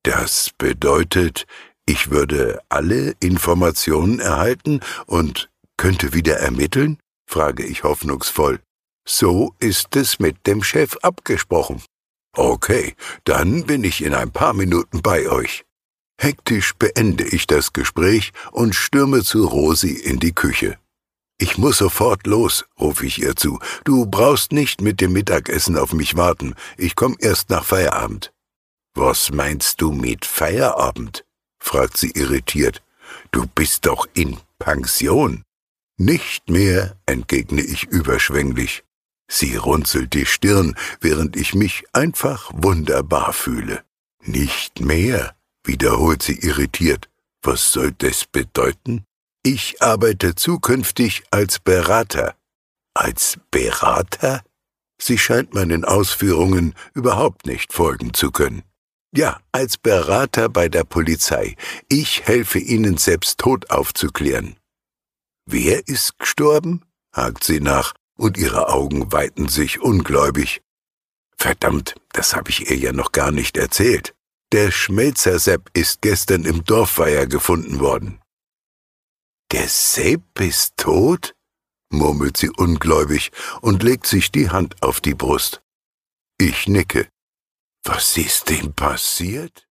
Das bedeutet, ich würde alle Informationen erhalten und könnte wieder ermitteln? Frage ich hoffnungsvoll. So ist es mit dem Chef abgesprochen. Okay, dann bin ich in ein paar Minuten bei euch. Hektisch beende ich das Gespräch und stürme zu Rosi in die Küche. »Ich muss sofort los«, rufe ich ihr zu. »Du brauchst nicht mit dem Mittagessen auf mich warten. Ich komme erst nach Feierabend.« »Was meinst du mit Feierabend?« fragt sie irritiert. »Du bist doch in Pension.« »Nicht mehr«, entgegne ich überschwänglich. Sie runzelt die Stirn, während ich mich einfach wunderbar fühle. »Nicht mehr«, wiederholt sie irritiert. »Was soll das bedeuten?« »Ich arbeite zukünftig als Berater.« »Als Berater?« Sie scheint meinen Ausführungen überhaupt nicht folgen zu können. »Ja, als Berater bei der Polizei. Ich helfe Ihnen, Selbsttod aufzuklären.« »Wer ist gestorben?« hakt sie nach, und ihre Augen weiten sich ungläubig. »Verdammt, das habe ich ihr ja noch gar nicht erzählt. Der Schmelzer-Sepp ist gestern im Dorfweiher gefunden worden.« »Der Sepp ist tot?« murmelt sie ungläubig und legt sich die Hand auf die Brust. Ich nicke. »Was ist dem passiert?«